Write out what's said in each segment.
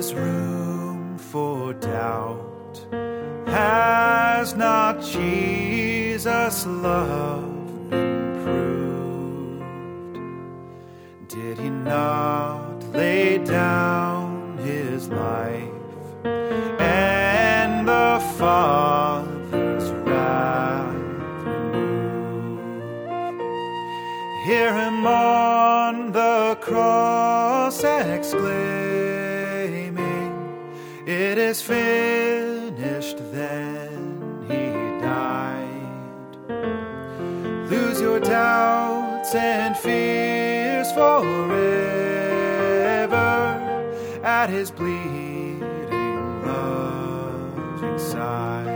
is room for doubt? Has not Jesus' love improved? Did he not lay down his life and the Father's wrath remove? Hear him on the cross exclaiming, "It is finished," then he died. Lose your doubts and fears forever at his bleeding, loving side.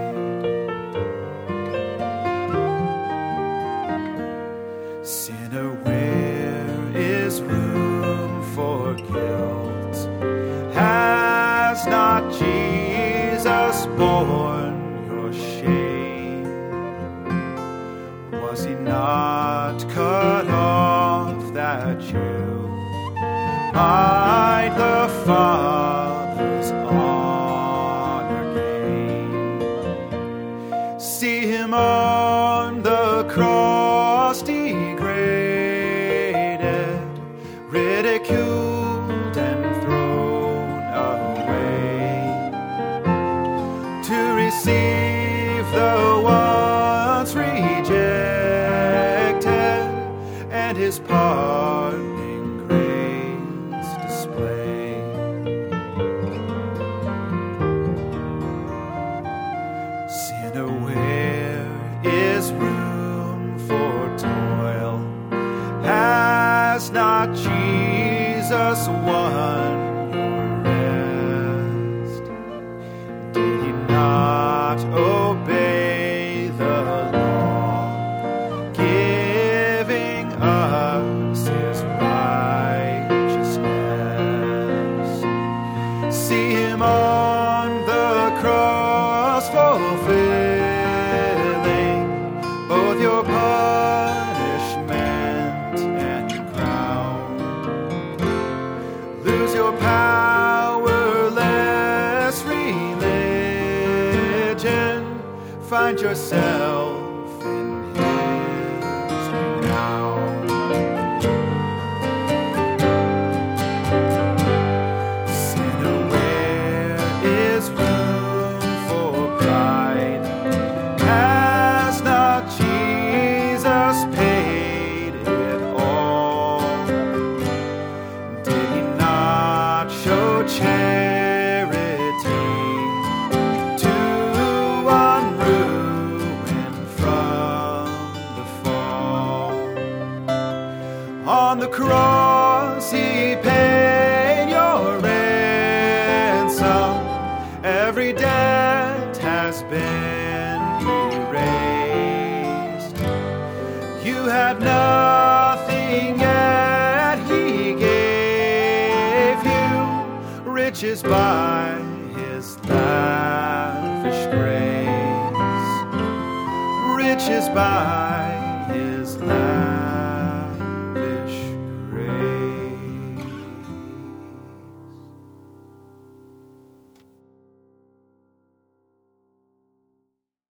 Sinner, where is room for guilt? Has not Jesus borne your shame? Was he not cut off that you might the Father's honor gain? See him on the cross degraded, ridiculed and thrown away, to receive the once rejected and his pardoning grace display. Sinner, where is room for toil? Has not Jesus won your rest? Did he not obey the law, giving us his righteousness? See him on the cross fulfilling both your punishment and crown. Lose your powerless religion, find yourself in his renown. Sinner, where is room for pride? Has not Jesus paid it all? Did he not show charity to one ruined from the fall? On the cross he paid your ransom. Every debt has been erased. You had nothing, yet he gave you riches by his lavish grace. Riches by